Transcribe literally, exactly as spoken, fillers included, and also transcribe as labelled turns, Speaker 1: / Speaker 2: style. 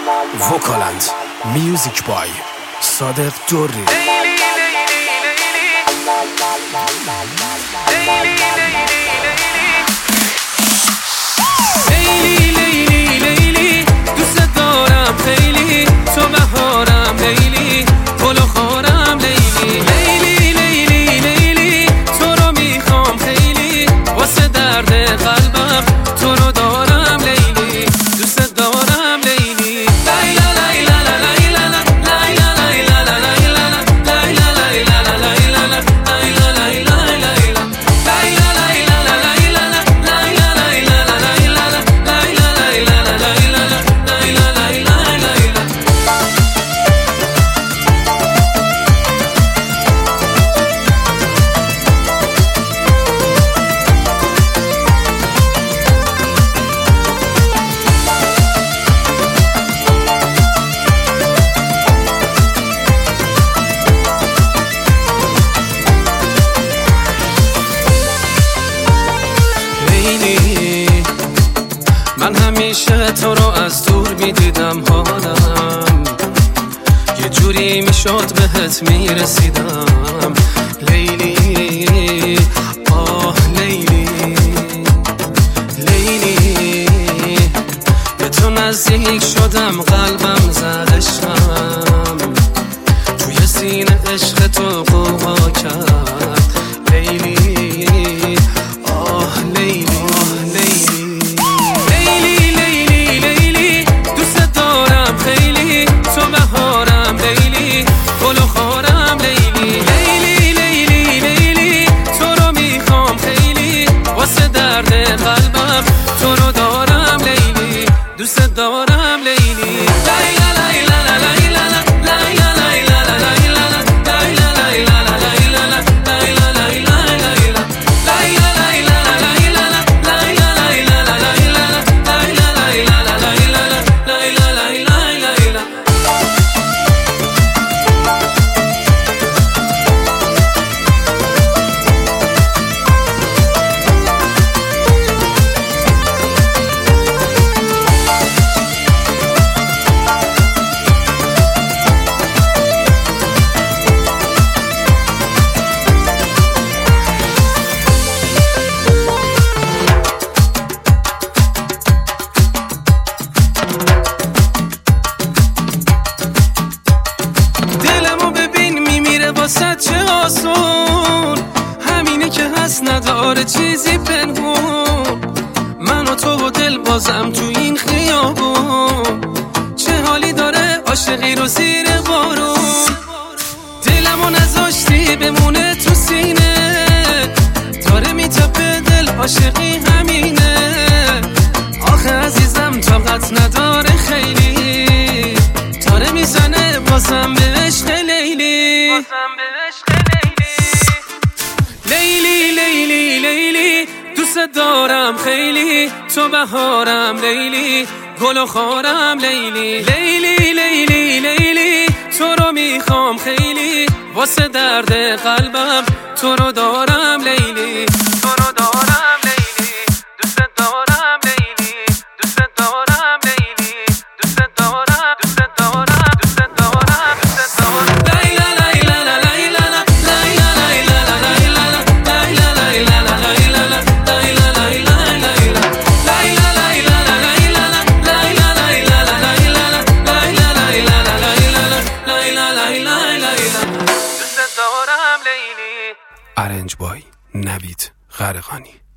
Speaker 1: وکالند میوزیک بای صادق دوری.
Speaker 2: لیلی لیلی لیلی دوست دارم خیلی، تو بهارم لیلی، گل و خارم لیلی. لیلی لیلی لیلی تو رو میخوام خیلی، واسه درد قلبم تو رو دارم لیلی، دوست دارم لیلی. لیلا لیلا لیلا لیلا لیلا لیلا لیلا لیلا من همیشه تو رو از دور میدیدم، حالم یه جوری میشد بهت میرسیدم. لیلی آه لیلی لیلی به تو نزدیک شدم، قلبم زد عشقم، توی سینه عشق تو قوا کرد. لیلی آه لیلی قلبم تو رو دارم لیلی، دوست دارم لیلی. لیلا لیلا لیلا لیلا لیلا چه آسون، همینه که هست نداره چیزی پنهون. من و تو و دل بازم تو این خیابون، چه حالی داره عاشقی رو زیر بارون. دلمو نذاشتی بمونه تو سینه، داره میتپه دل عاشقی همینه. آخه عزیزم طاقت نداره خیلی، داره میزنه بازم به عشق لیلی. لیلی لیلی لیلی دوست دارم خیلی، تو بهارم لیلی، گل و خارم لیلی. لیلی لیلی لیلی تو رو میخوام خیلی، واسه درد قلبم تو رو دارم لیلی، تو رو دارم لیلی، دوست دارم لیلی، دوست دارم لیلی، دوست دارم دوست دارم دوست دارم دوست دارم.
Speaker 1: ارنج بای نوید غرقانی.